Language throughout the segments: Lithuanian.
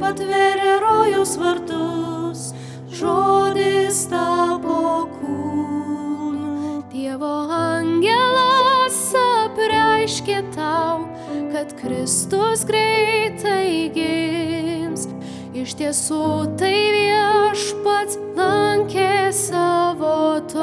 atvėrė rojaus vartus, žodis tapo kūnu. Dievo angelas apreiškė tau, kad Kristus greitai gims. Iš tiesų tai viešpats lankė savo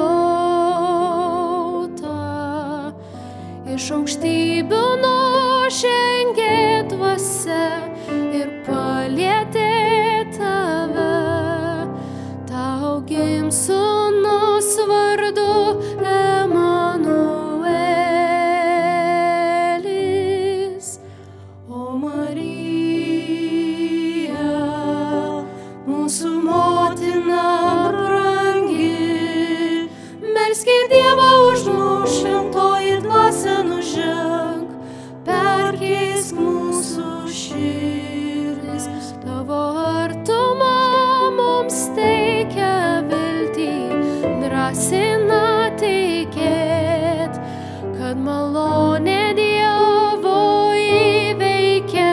tautą. Iš aukštybių nužengė dvasia ir palietė tave. Tau gims sūnus vardu Emanuelis. O Marija, mūsų motina brangi, melskit Dievą už mus, šventoji dvasia nuženk, perkeisk mūsų širdis. Tavo artuma mums teikia viltį, drąsina tikėt, kad malonė Dievo įveikia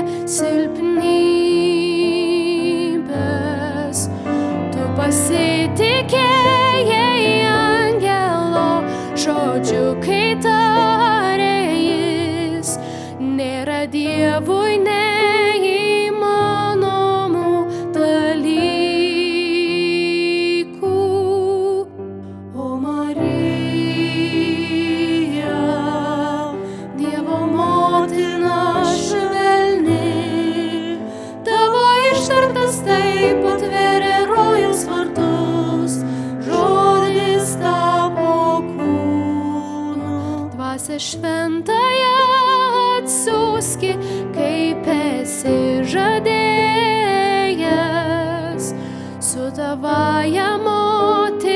silpnybės. Tu pasitikėjai angelo žodžiu, kai tarė jis, nėra Dievui neįmanomų dalykų. O Marija, Dievo motina švelni, tavo ištartas taip atvėrė rojaus vartus, žodis tapo kūnu. Dvasia šventąją atsiųski, kaip esi žadėjęs, su tavąja motina